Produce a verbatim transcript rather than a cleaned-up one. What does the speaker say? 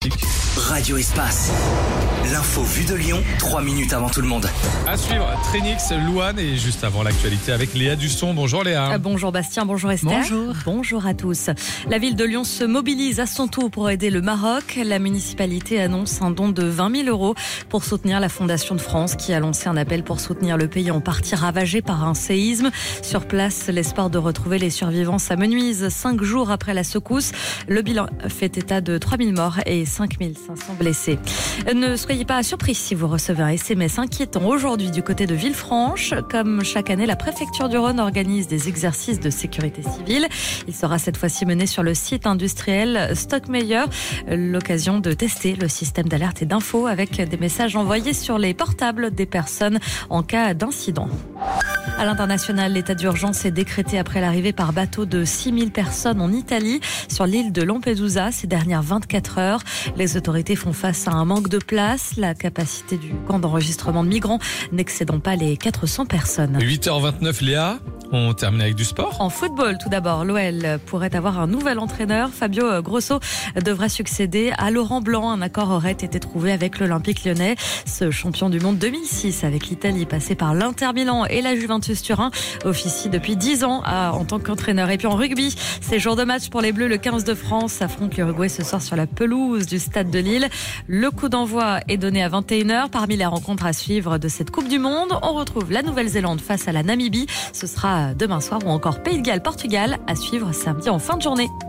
Radio Espace. L'info vue de Lyon, trois minutes avant tout le monde. À suivre, Trénix, Louane et juste avant l'actualité avec Léa Dusson. Bonjour Léa. Euh, bonjour Bastien, bonjour Esther. Bonjour. Bonjour à tous. La ville de Lyon se mobilise à son tour pour aider le Maroc. La municipalité annonce un don de vingt mille euros pour soutenir la Fondation de France qui a lancé un appel pour soutenir le pays en partie ravagé par un séisme. Sur place, l'espoir de retrouver les survivants s'amenuise cinq jours après la secousse. Le bilan fait état de trois mille morts et cinq mille cinq cents blessés. Ne soyez pas surpris si vous recevez un S M S inquiétant aujourd'hui du côté de Villefranche. Comme chaque année, la préfecture du Rhône organise des exercices de sécurité civile. Il sera cette fois-ci mené sur le site industriel Stockmeyer. L'occasion de tester le système d'alerte et d'info avec des messages envoyés sur les portables des personnes en cas d'incident. À l'international, l'état d'urgence est décrété après l'arrivée par bateau de six mille personnes en Italie sur l'île de Lampedusa ces dernières vingt-quatre heures. Les autorités font face à un manque de place, la capacité du camp d'enregistrement de migrants n'excédant pas les quatre cents personnes. huit heures vingt-neuf Léa, on termine avec du sport. En football, tout d'abord, l'O L pourrait avoir un nouvel entraîneur. Fabio Grosso devra succéder à Laurent Blanc. Un accord aurait été trouvé avec l'Olympique lyonnais. Ce champion du monde deux mille six avec l'Italie, passé par l'Inter Milan et la Juventus Turin, officie depuis dix ans à, en tant qu'entraîneur. Et puis en rugby, c'est jour de match pour les Bleus. Le quinze de France affronte l'Uruguay ce soir sur la pelouse du stade de Lille. Le coup d'envoi est donné à vingt et une heures. Parmi les rencontres à suivre de cette Coupe du Monde, on retrouve la Nouvelle-Zélande face à la Namibie. Ce sera demain soir ou encore Pays de Galles, Portugal à suivre samedi en fin de journée.